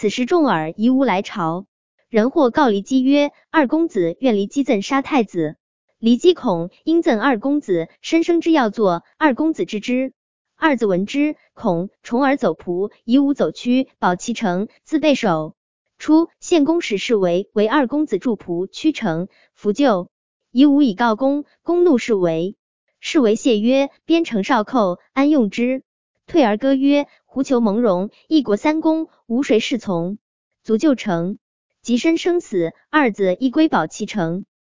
此时重耳夷吾来朝，人或告骊姬曰：二公子愿离姬赠杀太子。骊姬恐，因赠二公子，生生之要作。二公子知之。二子闻之，恐，重耳走仆，夷吾走趋，保其城，自备守。初，献公使侍为二公子助仆驱城，弗救。夷吾以告公，公怒侍为。侍为谢曰：边城少寇，安用之？退而歌曰：狐裘蒙戎，一国三公，无谁侍从。卒就城，及身生死，二子亦归保其城。